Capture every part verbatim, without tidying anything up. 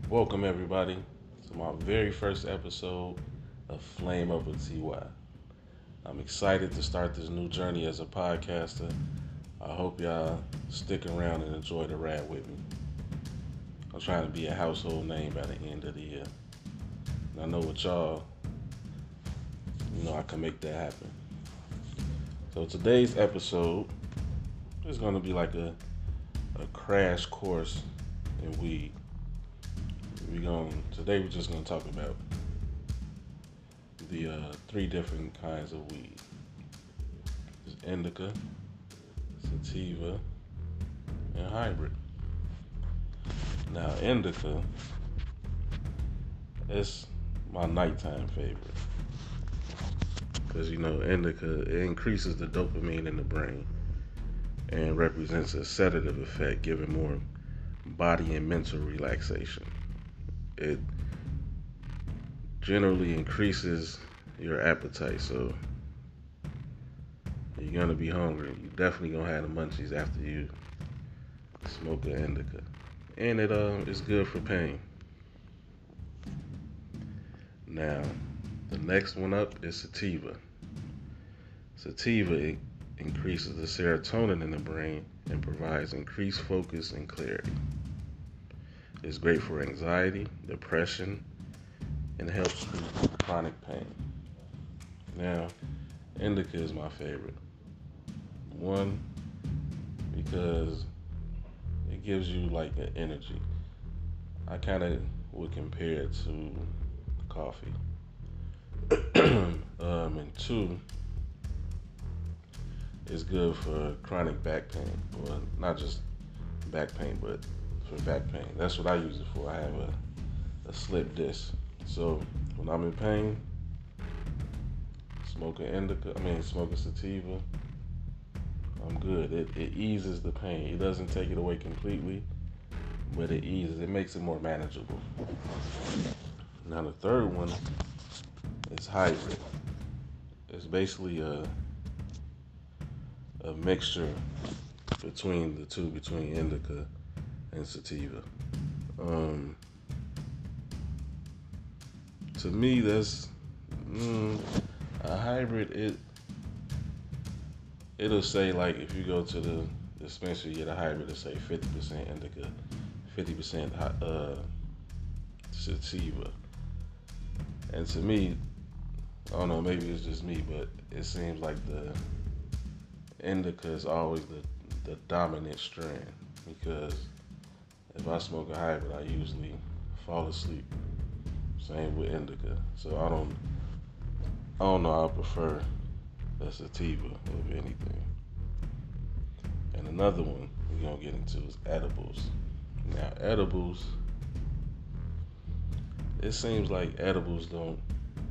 Welcome, everybody, to my very first episode of Flame Up with T Y. I'm excited to start this new journey as a podcaster. I hope y'all stick around and enjoy the ride with me. I'm trying to be a household name by the end of the year. And I know with y'all, you know, I can make that happen. So today's episode is going to be like a, a crash course in weed. We going today we're just gonna talk about the uh, three different kinds of weed. There's indica, sativa, and hybrid. Now indica is my nighttime favorite because you know indica it increases the dopamine in the brain and represents a sedative effect, giving more body and mental relaxation. It generally increases your appetite, so you're gonna be hungry. You definitely gonna have the munchies after you smoke an indica, and it uh is good for pain. Now, the next one up is sativa. Sativa it increases the serotonin in the brain and provides increased focus and clarity. It's great for anxiety, depression, and helps with chronic pain. Now, indica is my favorite. One, because it gives you like an energy. I kind of would compare it to coffee. um, and two, it's good for chronic back pain. Well, not just back pain, but for back pain. That's what I use it for. I have a, a slip disc. So when I'm in pain, smoking indica, I mean smoking sativa, I'm good. It, it eases the pain. It doesn't take it away completely, but it eases. It makes it more manageable. Now the third one is hybrid. It's basically a a mixture between the two, between indica and sativa. Um, to me, that's mm, a hybrid. It it'll say like if you go to the dispensary, you get a hybrid. It'll say fifty percent indica, fifty percent uh, sativa. And to me, I don't know, maybe it's just me, but it seems like the indica is always the, the dominant strand because if I smoke a hybrid, I usually fall asleep. Same with indica. So I don't, I don't know. I prefer the sativa of anything. And another one we're gonna get into is edibles. Now edibles, it seems like edibles don't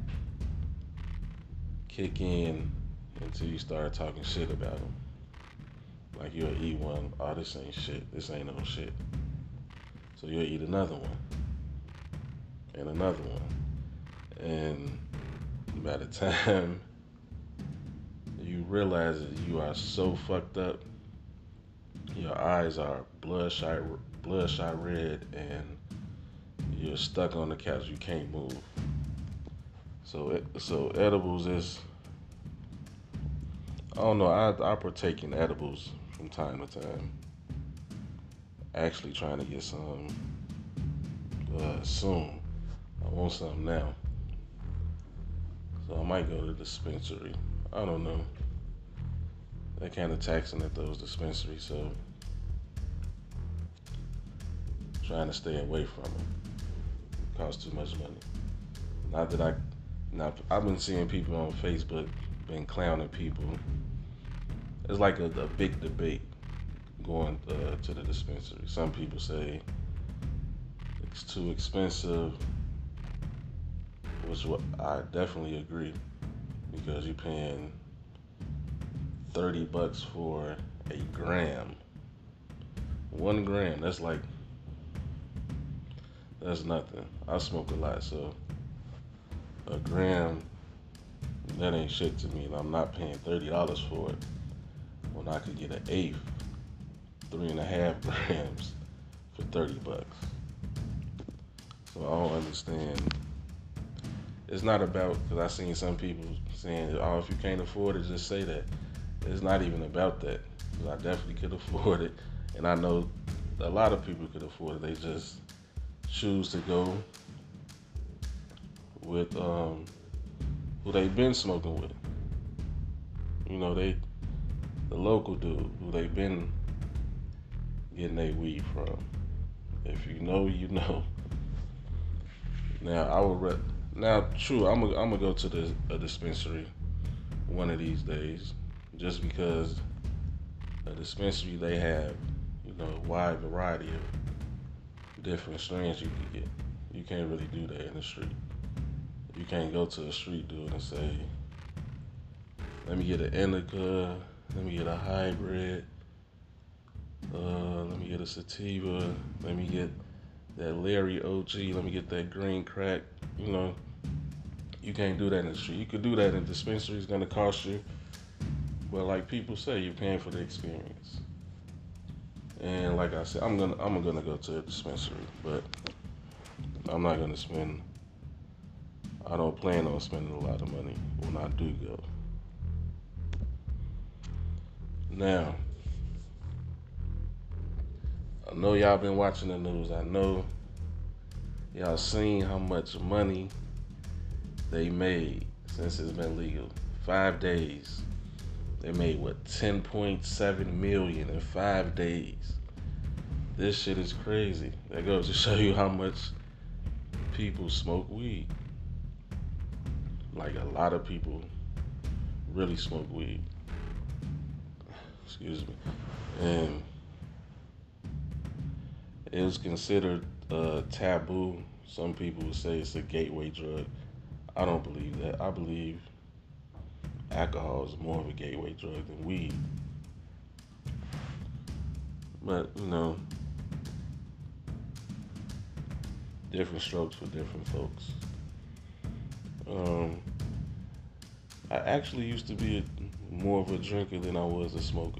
kick in until you start talking shit about them. Like you'll eat one, oh this ain't shit, this ain't no shit. So you'll eat another one and another one, and by the time you realize that you are so fucked up, your eyes are bloodshot, bloodshot red, and you're stuck on the couch. You can't move. So, so edibles is I don't know. I I partake in edibles from time to time. Actually, trying to get some uh, soon. I want some now, so I might go to the dispensary. I don't know. They're kind of taxing at those dispensaries, so trying to stay away from them. It costs too much money. Not that I, not I've been seeing people on Facebook been clowning people. It's like a, a big debate going uh, to the dispensary. Some people say it's too expensive, which what I definitely agree because you're paying thirty bucks for a gram. One gram, that's like that's nothing. I smoke a lot, so a gram that ain't shit to me, and I'm not paying thirty dollars for it when I could get an eighth, three and a half grams for thirty bucks. So I don't understand. It's not about, because I seen some people saying, "Oh, if you can't afford it, just say that." It's not even about that. 'Cause I definitely could afford it, and I know a lot of people could afford it. They just choose to go with um, who they've been smoking with. You know, they the local dude who they've been getting their weed from. If you know, you know. Now I would re- now true. I'm gonna I'm gonna go to the a dispensary one of these days, just because a dispensary they have, you know, a wide variety of different strains you can get. You can't really do that in the street. You can't go to a street dude and say, "Let me get an indica, let me get a hybrid, uh, let me get a sativa, let me get that Larry O G, let me get that green crack." You know, you can't do that in the street. You could do that in the dispensary. It's gonna cost you, but like people say, you're paying for the experience. And like I said, I'm gonna I'm gonna go to a dispensary, but I'm not gonna spend. I don't plan on spending a lot of money when I do go. Now, I know y'all been watching the news. I know y'all seen how much money they made since it's been legal. Five days. They made what ten point seven million in five days. This shit is crazy. That goes to show you how much people smoke weed. Like a lot of people really smoke weed. Excuse me. And it was considered uh, taboo. Some people would say it's a gateway drug. I don't believe that. I believe alcohol is more of a gateway drug than weed. But, you know, different strokes for different folks. Um, I actually used to be a, more of a drinker than I was a smoker.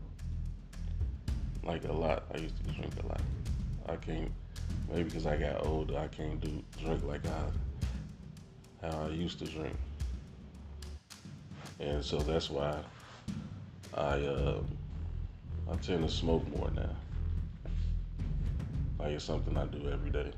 Like a lot. I used to drink a lot. I can't, maybe because I got older, I can't do drink like I, how I used to drink. And so that's why I uh, I tend to smoke more now. Like it's something I do every day.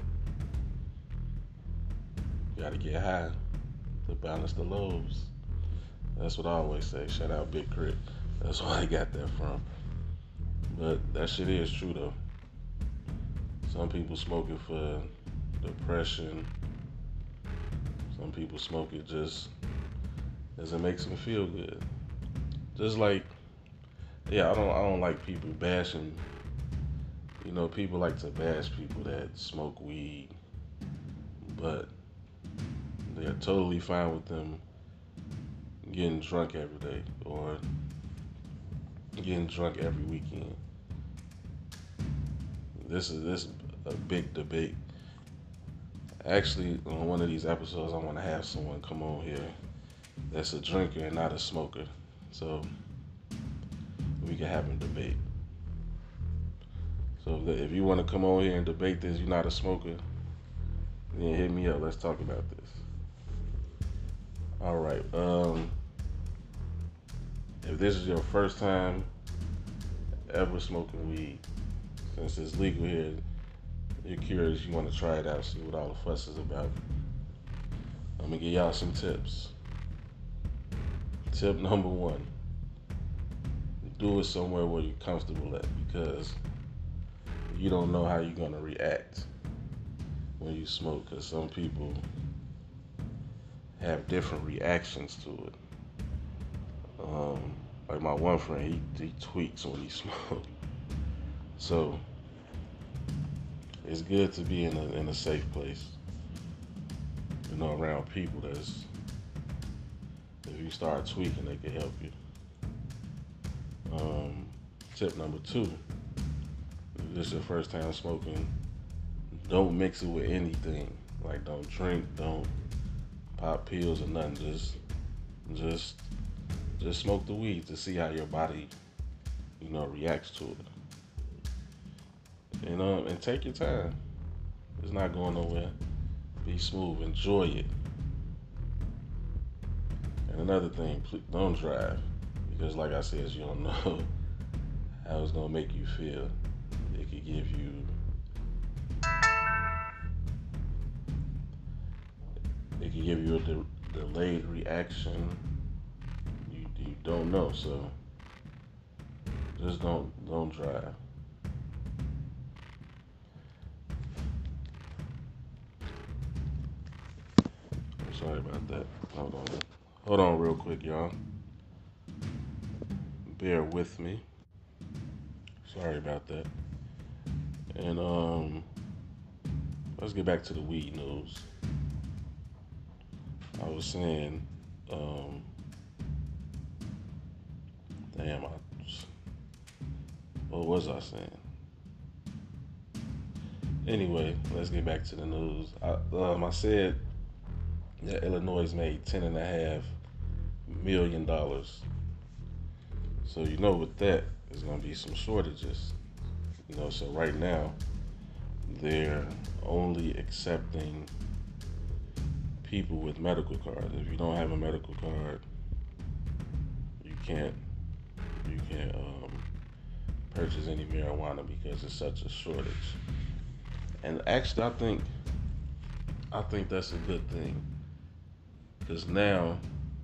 You gotta get high to balance the lows. That's what I always say. Shout out Big Crit. That's where I got that from. But that shit is true though. Some people smoke it for depression. Some people smoke it just as it makes them feel good. Just like, yeah, I don't I don't like people bashing. You know, people like to bash people that smoke weed, but they're totally fine with them getting drunk every day or getting drunk every weekend. This is this a big debate. Actually, on one of these episodes, I want to have someone come on here that's a drinker and not a smoker, so we can have a debate. So if you want to come on here and debate this, you're not a smoker, then hit me up. Let's talk about this. All right. Um, if this is your first time ever smoking weed, since it's legal here, you're curious, you want to try it out, see what all the fuss is about. I'm gonna give y'all some tips. Tip number one: do it somewhere where you're comfortable at, because you don't know how you're gonna react when you smoke, because some people have different reactions to it. Um, like my one friend, he, he tweaks when he smokes. So it's good to be in a in a safe place, you know, around people that's, if you start tweaking, they can help you. Um, tip number two: if this is your first time smoking, don't mix it with anything. Like don't drink, don't pop pills or nothing. Just just just smoke the weed to see how your body, you know, reacts to it. You know, and take your time. It's not going nowhere. Be smooth. Enjoy it. And another thing, please don't drive. Because like I said, you don't know how it's going to make you feel. It could give you it could give you a de- delayed reaction. You you don't know, so just don't don't drive. I'm sorry about that. Hold on. Hold on real quick, y'all. Bear with me. Sorry about that. And um let's get back to the weed news. I was saying, um damn, I what was I saying? Anyway, let's get back to the news. I, um, I said that Illinois made ten and a half million dollars. So you know, with that, there's gonna be some shortages. You know, so right now they're only accepting people with medical cards. If you don't have a medical card, you can't you can't um, purchase any marijuana because it's such a shortage. And actually, I think I think that's a good thing because now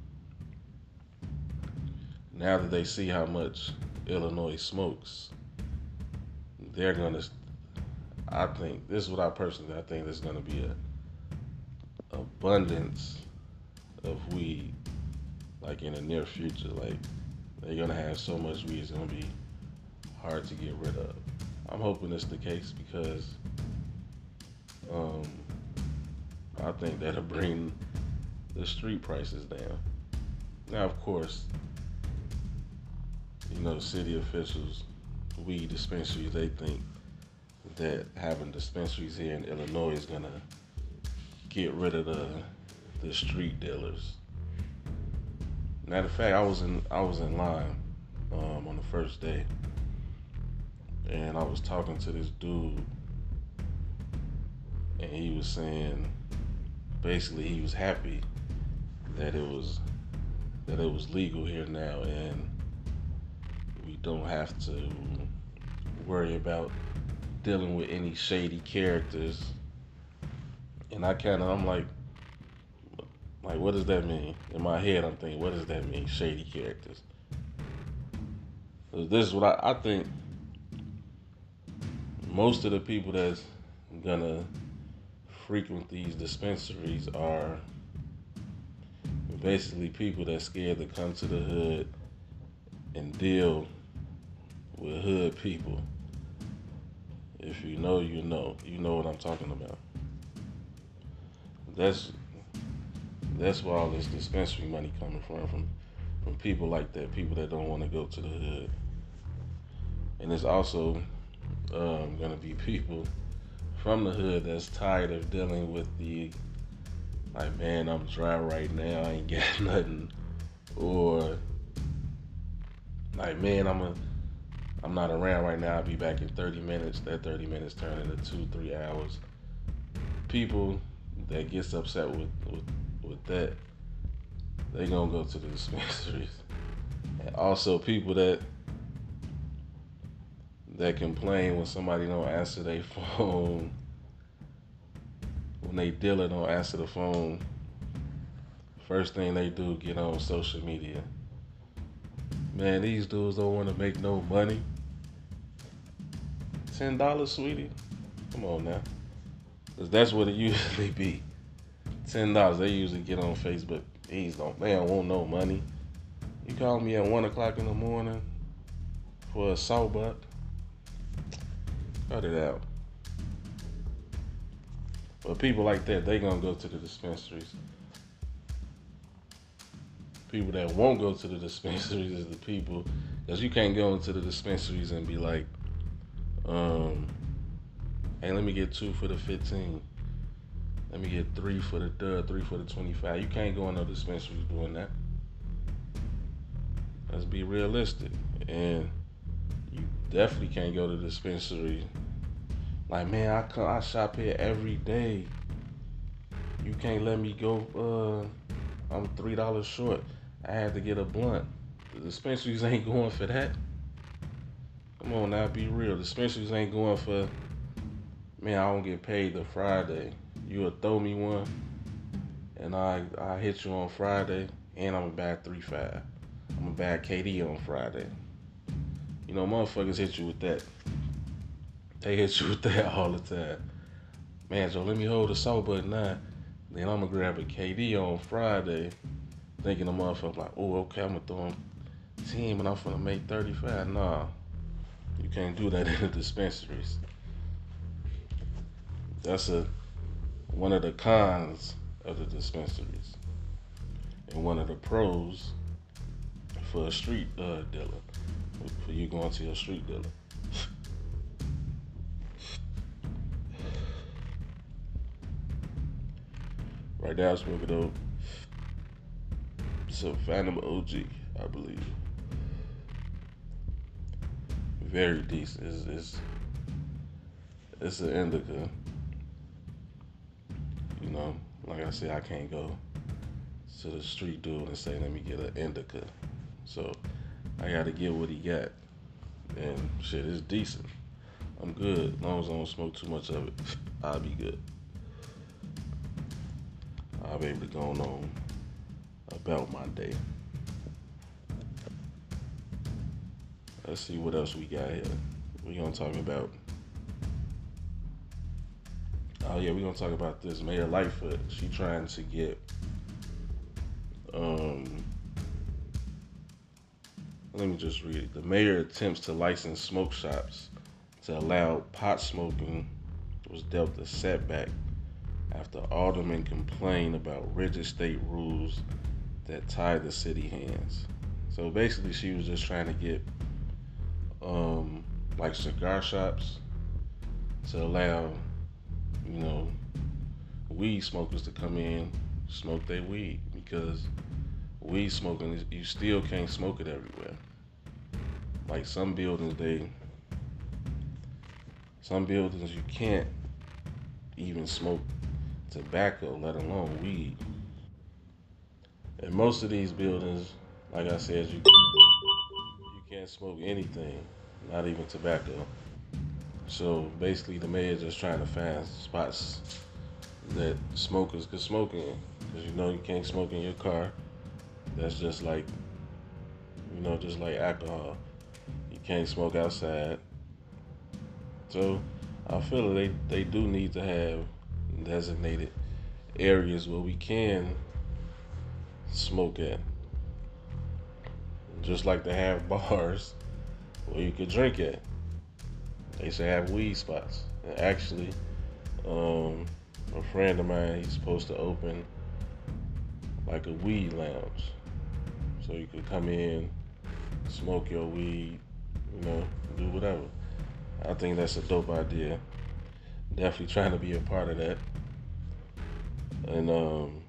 now that they see how much Illinois smokes, they're gonna. I think this is what I personally I think there's gonna be a abundance of weed like in the near future. Like they're gonna have so much weed, it's gonna be hard to get rid of. I'm hoping it's the case because um, I think that'll bring the street prices down. Now, of course, you know, city officials, weed dispensaries, they think that having dispensaries here in Illinois is gonna get rid of the the street dealers. Matter of fact, I was in I was in line um, on the first day, and I was talking to this dude, and he was saying basically he was happy that it was that it was legal here now, and we don't have to worry about dealing with any shady characters. And I kind of I'm like, like what does that mean? In my head, I'm thinking, what does that mean, shady characters? This is what I, I think. Most of the people that's gonna frequent these dispensaries are basically people that's scared to come to the hood and deal with hood people. If you know, you know. You know what I'm talking about. That's that's where all this dispensary money coming from, from from people like that, people that don't want to go to the hood. And it's also um, gonna be people from the hood that's tired of dealing with the like, man, I'm dry right now, I ain't got nothing, or like, man, I'm a I'm not around right now. I'll be back in thirty minutes. That thirty minutes turn into two, three hours. People that gets upset with, with, with that, they gonna go to the dispensaries. And also people that that complain when somebody don't answer their phone, when they dealer don't answer the phone, first thing they do, get on social media. Man, these dudes don't want to make no money. Ten dollars, sweetie. Come on now, cause that's what it usually be. Ten dollars. They usually get on Facebook. These don't. They don't want no money. You call me at one o'clock in the morning for a sawbuck. Cut it out. But people like that, they gonna go to the dispensaries. People that won't go to the dispensaries is the people, because you can't go into the dispensaries and be like, um, hey, let me get two for the fifteen. Let me get three for the dud, three for the twenty-five. You can't go in no dispensaries doing that. Let's be realistic. And you definitely can't go to the dispensary Like, man, I come, I shop here every day. You can't let me go. Uh, I'm three dollars short. I had to get a blunt. The dispensaries ain't going for that. Come on now, be real. The dispensaries ain't going for. Man, I don't get paid the Friday. You'll throw me one, and I I hit you on Friday, and I'm a bad three five. I'm a bad K D on Friday. You know, motherfuckers hit you with that. They hit you with that all the time. Man, Joe, let me hold the salt button now. Then I'm gonna grab a K D on Friday, thinking the motherfucker like, oh, okay, I'm gonna throw him ten, and I'm gonna make thirty-five. Nah, you can't do that in the dispensaries. That's a one of the cons of the dispensaries, and one of the pros for a street uh, dealer. For you going to your street dealer. Right now, I'm smoking on some Phantom O G, I believe. Very decent. It's it's, it's an indica. You know, like I said, I can't go to the street dude and say, "Let me get an indica." So I got to get what he got, and shit is decent. I'm good as long as I don't smoke too much of it. I'll be good. I'll be able to go on about my day. Let's see what else we got here. We gonna talk about. Oh yeah, we gonna talk about this Mayor Lightfoot. She trying to get. Um, let me just read it. The mayor attempts to license smoke shops to allow pot smoking was dealt a setback after aldermen complained about rigid state rules that tie the city hands. So basically, she was just trying to get um, like cigar shops to allow, you know, weed smokers to come in, smoke their weed because weed smoking, you still can't smoke it everywhere. Like some buildings, they, some buildings you can't even smoke tobacco, let alone weed. And most of these buildings, like I said, you you can't smoke anything, not even tobacco. So basically, the mayor's just trying to find spots that smokers could smoke in, because you know you can't smoke in your car. That's just like, you know, just like alcohol. You can't smoke outside. So I feel they they do need to have designated areas where we can smoke at, just like they have bars where you could drink at. They should have weed spots. And actually, um, a friend of mine, he's supposed to open like a weed lounge, so you could come in, smoke your weed, you know, do whatever. I think that's a dope idea. Definitely trying to be a part of that. And um,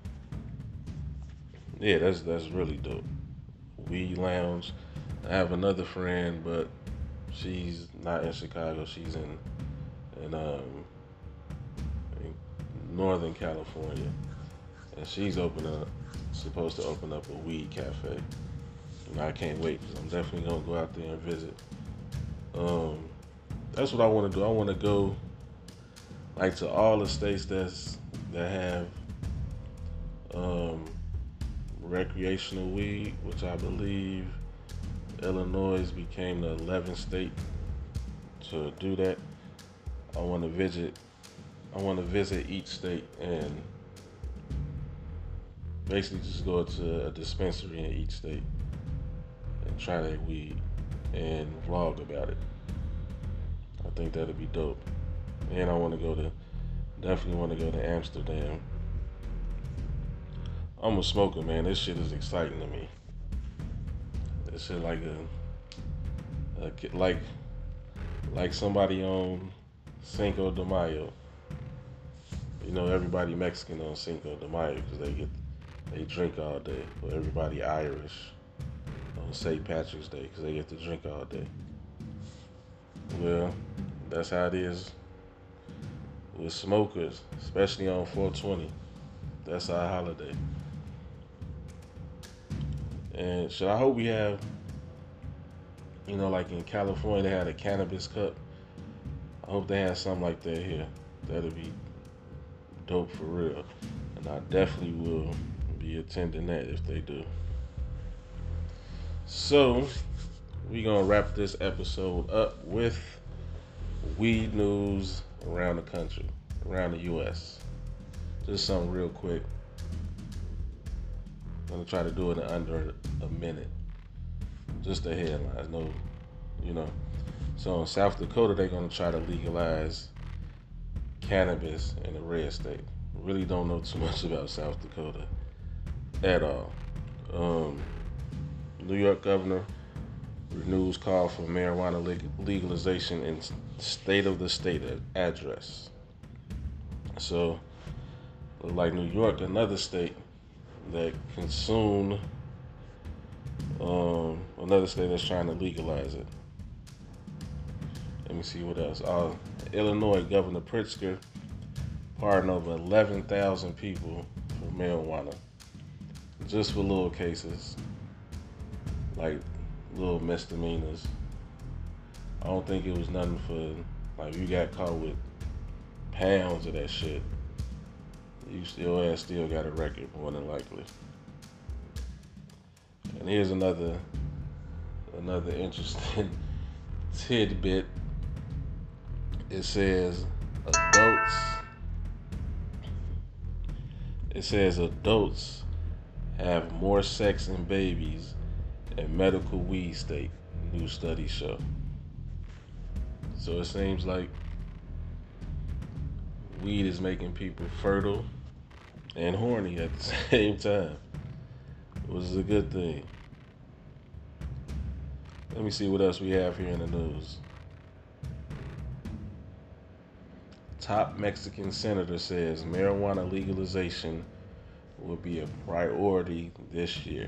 yeah, that's that's really dope. Weed lounge. I have another friend, but she's not in Chicago. She's in in, um, in Northern California, and she's opening up, supposed to open up a weed cafe. And I can't wait. I'm definitely gonna go out there and visit. Um, that's what I want to do. I want to go like to all the states that's that have um, recreational weed, which I believe Illinois became the eleventh state to do that. I want to visit. I want to visit each state and basically just go to a dispensary in each state and try their weed and vlog about it. I think that'd be dope. And I want to go to, definitely want to go to Amsterdam. I'm a smoker, man. This shit is exciting to me. This shit like a, a like, like somebody on Cinco de Mayo. You know, everybody Mexican on Cinco de Mayo because they get, they drink all day. But everybody Irish on Saint Patrick's Day because they get to drink all day. Well, that's how it is with smokers, especially on four twenty. That's our holiday. And should I hope we have, you know, like in California, they had a cannabis cup. I hope they have something like that here. That'd be dope for real. And I definitely will be attending that if they do. So, we're going to wrap this episode up with weed news around the country, around the U S. Just something real quick. I'm going to try to do it in under a minute. Just the headlines, no, you know. So in South Dakota, they're going to try to legalize cannabis in the red state. Really don't know too much about South Dakota at all. Um, New York governor renews call for marijuana legalization in state of the state address. So, like New York, another state that can soon, um, another state that's trying to legalize it. Let me see what else. Uh, Illinois Governor Pritzker pardoned over eleven thousand people for marijuana, just for little cases, like little misdemeanors. I don't think it was nothing for, like, you got caught with pounds of that shit, you still ass still got a record, more than likely. And here's another another interesting tidbit. It says adults. It says adults have more sex and babies in medical weed state, new studies show. So it seems like weed is making people fertile and horny at the same time, which is a good thing. Let me see what else we have here in the news. Top Mexican senator says marijuana legalization will be a priority this year.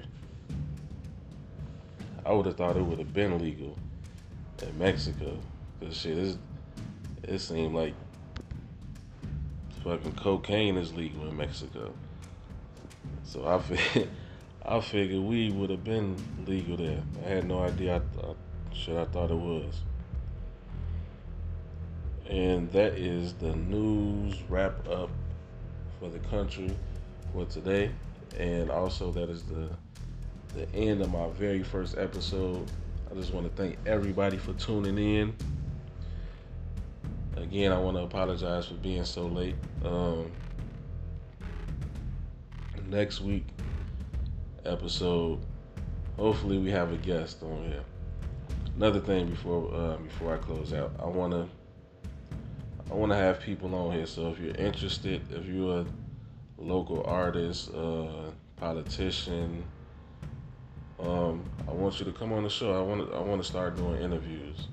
I would have thought it would have been legal in Mexico, because shit, it's, it seemed like fucking cocaine is legal in Mexico. So I fig- I figured weed would have been legal there. I had no idea. I th- shit, I thought it was. And that is the news wrap up for the country for today. And also that is the the end of my very first episode. I just want to thank everybody for tuning in. Again, I want to apologize for being so late. Um, next week episode, hopefully we have a guest on here. Another thing before uh, before I close out, I want to I want to have people on here. So if you're interested, if you're a local artist, uh, politician, um, I want you to come on the show. I want to I want to start doing interviews.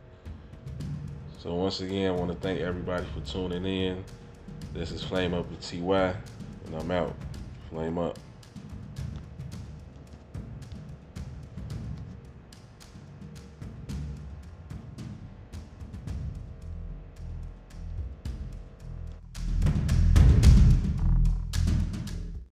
So once again, I want to thank everybody for tuning in. This is Flame Up with T Y, and I'm out. Flame up.